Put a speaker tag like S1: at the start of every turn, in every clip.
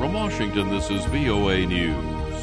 S1: From Washington, this is VOA News.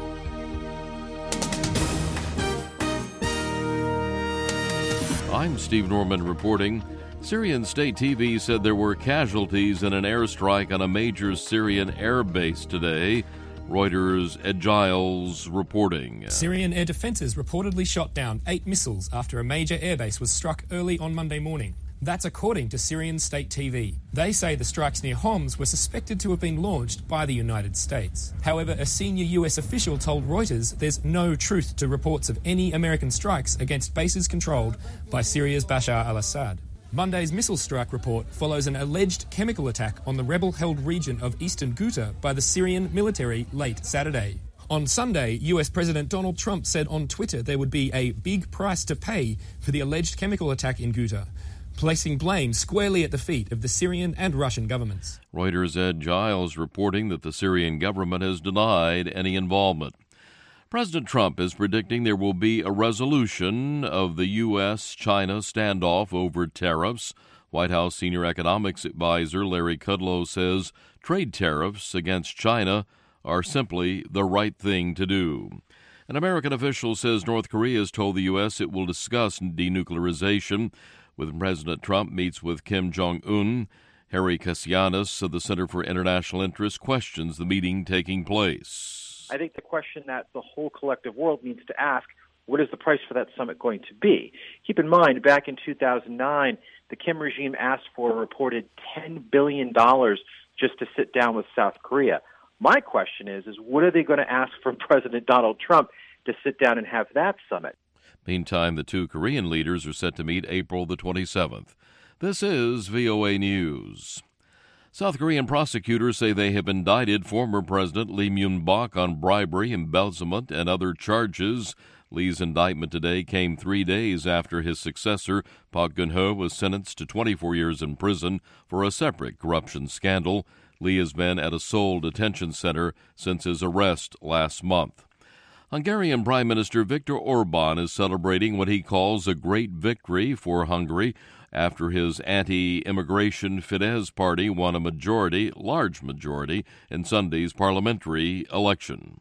S1: I'm Steve Norman reporting. Syrian state TV said there were casualties in an airstrike on a major Syrian air base today. Reuters' Ed Giles reporting.
S2: Syrian air defenses reportedly shot down 8 missiles after a major airbase was struck early on Monday morning. That's according to Syrian state TV. They say the strikes near Homs were suspected to have been launched by the United States. However, a senior US official told Reuters there's no truth to reports of any American strikes against bases controlled by Syria's Bashar al-Assad. Monday's missile strike report follows an alleged chemical attack on the rebel-held region of eastern Ghouta by the Syrian military late Saturday. On Sunday, US President Donald Trump said on Twitter there would be a big price to pay for the alleged chemical attack in Ghouta, placing blame squarely at the feet of the Syrian and Russian governments.
S1: Reuters' Ed Giles reporting that the Syrian government has denied any involvement. President Trump is predicting there will be a resolution of the U.S.-China standoff over tariffs. White House senior economics advisor Larry Kudlow says trade tariffs against China are simply the right thing to do. An American official says North Korea has told the U.S. it will discuss denuclearization when President Trump meets with Kim Jong-un. Harry Kassianis of the Center for International Interest questions the meeting taking place.
S3: I think the question that the whole collective world needs to ask, what is the price for that summit going to be? Keep in mind, back in 2009, the Kim regime asked for a reported $10 billion just to sit down with South Korea. My question is what are they going to ask from President Donald Trump to sit down and have that summit?
S1: Meantime, the two Korean leaders are set to meet April the 27th. This is VOA News. South Korean prosecutors say they have indicted former President Lee Myung-bak on bribery, embezzlement, and other charges. Lee's indictment today came 3 days after his successor, Park Geun-hye, was sentenced to 24 years in prison for a separate corruption scandal. Lee has been at a Seoul detention center since his arrest last month. Hungarian Prime Minister Viktor Orban is celebrating what he calls a great victory for Hungary after his anti-immigration Fidesz party won a large majority, in Sunday's parliamentary election.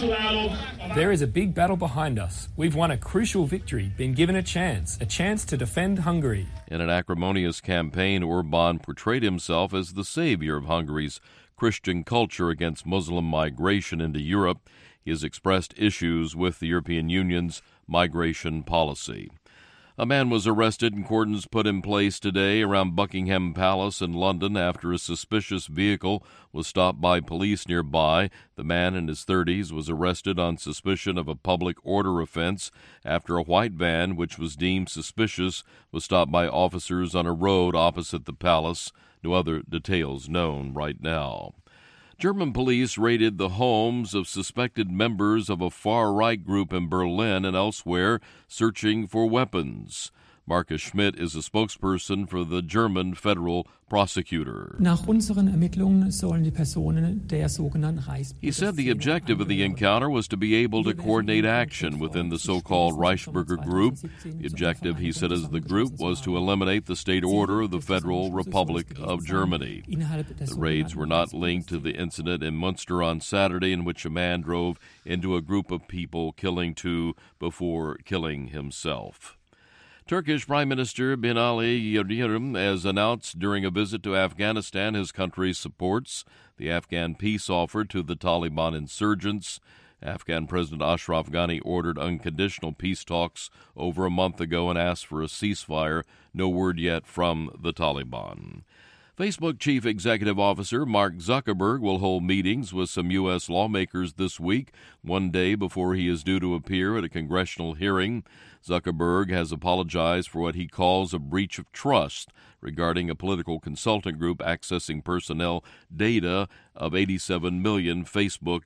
S2: There is a big battle behind us. We've won a crucial victory, been given a chance to defend Hungary.
S1: In an acrimonious campaign, Orban portrayed himself as the savior of Hungary's Christian culture against Muslim migration into Europe. He has expressed issues with the European Union's migration policy. A man was arrested and cordons put in place today around Buckingham Palace in London after a suspicious vehicle was stopped by police nearby. The man in his 30s was arrested on suspicion of a public order offense after a white van, which was deemed suspicious, was stopped by officers on a road opposite the palace. No other details known right now. German police raided the homes of suspected members of a far-right group in Berlin and elsewhere, searching for weapons. Markus Schmidt is a spokesperson for the German federal prosecutor.
S4: Nach unseren Ermittlungen sollen die Personen der sogenannten Reichsbürger.
S1: He said the objective of the encounter was to be able to coordinate action within the so-called Reichsbürger group. The objective, he said, as the group was to eliminate the state order of the Federal Republic of Germany. The raids were not linked to the incident in Munster on Saturday in which a man drove into a group of people, killing 2 before killing himself. Turkish Prime Minister Binali Yildirim has announced during a visit to Afghanistan his country supports the Afghan peace offer to the Taliban insurgents. Afghan President Ashraf Ghani ordered unconditional peace talks over a month ago and asked for a ceasefire. No word yet from the Taliban. Facebook Chief Executive Officer Mark Zuckerberg will hold meetings with some U.S. lawmakers this week, one day before he is due to appear at a congressional hearing. Zuckerberg has apologized for what he calls a breach of trust regarding a political consulting group accessing personnel data of 87 million Facebook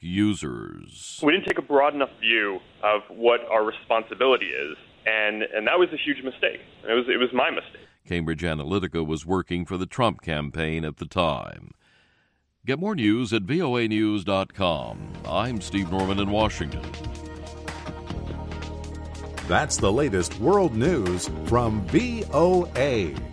S1: users.
S5: We didn't take a broad enough view of what our responsibility is, and that was a huge mistake. It was my mistake.
S1: Cambridge Analytica was working for the Trump campaign at the time. Get more news at voanews.com. I'm Steve Norman in Washington.
S6: That's the latest world news from VOA.